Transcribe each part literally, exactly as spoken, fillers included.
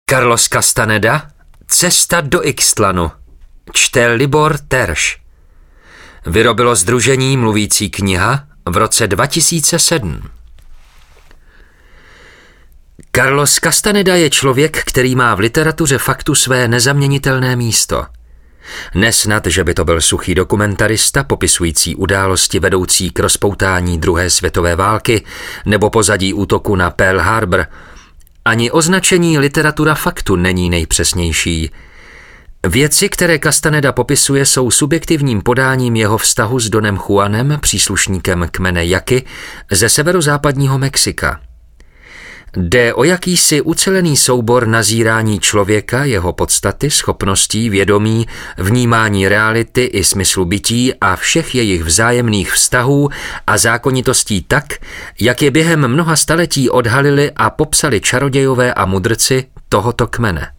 Carlos Castaneda, Cesta do Ixtlanu. Čte Libor Terš. Vyrobilo sdružení Mluvící kniha v roce dva tisíce sedm. Carlos Castaneda je člověk, který má v literatuře faktu své nezaměnitelné místo. Nesnad, že by to byl suchý dokumentarista popisující události vedoucí k rozpoutání druhé světové války nebo pozadí útoku na Pearl Harbor. Ani označení literatura faktu není nejpřesnější. Věci, které Castaneda popisuje, jsou subjektivním podáním jeho vztahu s Donem Juanem, příslušníkem kmene Yaqui ze severozápadního Mexika. Jde o jakýsi ucelený soubor nazírání člověka, jeho podstaty, schopností, vědomí, vnímání reality i smyslu bytí a všech jejich vzájemných vztahů a zákonitostí tak, jak je během mnoha staletí odhalili a popsali čarodějové a mudrci tohoto kmene.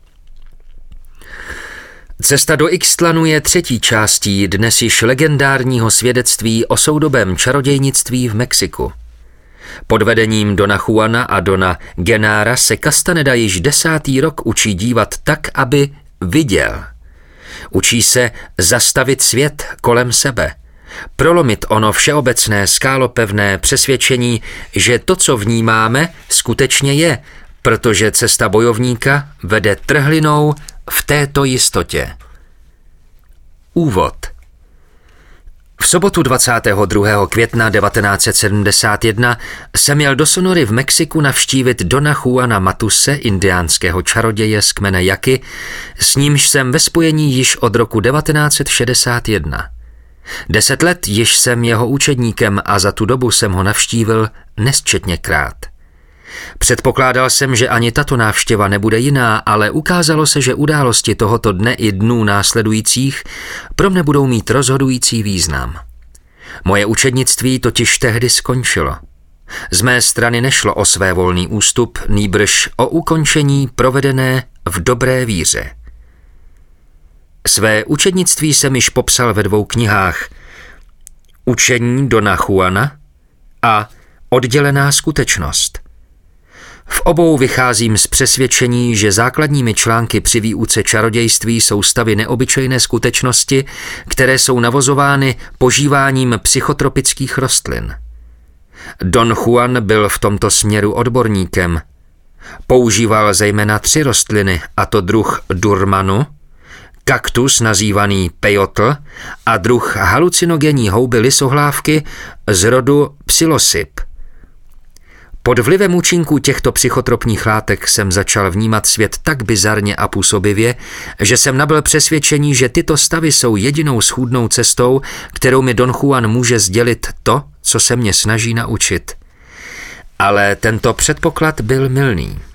Cesta do Ixtlanu je třetí částí dnes již legendárního svědectví o soudobém čarodějnictví v Mexiku. Pod vedením Dona Juana a Dona Genára se Castaneda již desátý rok učí dívat tak, aby viděl. Učí se zastavit svět kolem sebe, prolomit ono všeobecné skálopevné přesvědčení, že to, co vnímáme, skutečně je, protože cesta bojovníka vede trhlinou v této jistotě. Úvod. V sobotu dvacátého druhého května devatenáct set sedmdesát jedna jsem jel do Sonory v Mexiku navštívit Dona Juana Matuse, indiánského čaroděje z kmene Yaqui, s nímž jsem ve spojení již od roku devatenáct set šedesát jedna. Deset let již jsem jeho učedníkem a za tu dobu jsem ho navštívil nesčetněkrát. Předpokládal jsem, že ani tato návštěva nebude jiná, ale ukázalo se, že události tohoto dne i dnů následujících pro mne budou mít rozhodující význam. Moje učednictví totiž tehdy skončilo. Z mé strany nešlo o svévolný ústup, nýbrž o ukončení provedené v dobré víře. Své učednictví jsem již popsal ve dvou knihách. Učení Dona Juana a Oddělená skutečnost. V obou vycházím z přesvědčení, že základními články při výuce čarodějství jsou stavy neobyčejné skutečnosti, které jsou navozovány požíváním psychotropických rostlin. Don Juan byl v tomto směru odborníkem. Používal zejména tři rostliny, a to druh durmanu, kaktus nazývaný peyotl a druh halucinogenní houby lisohlávky z rodu psilocyb. Pod vlivem účinků těchto psychotropních látek jsem začal vnímat svět tak bizarně a působivě, že jsem nabyl přesvědčení, že tyto stavy jsou jedinou schůdnou cestou, kterou mi Don Juan může sdělit to, co se mě snaží naučit. Ale tento předpoklad byl mylný.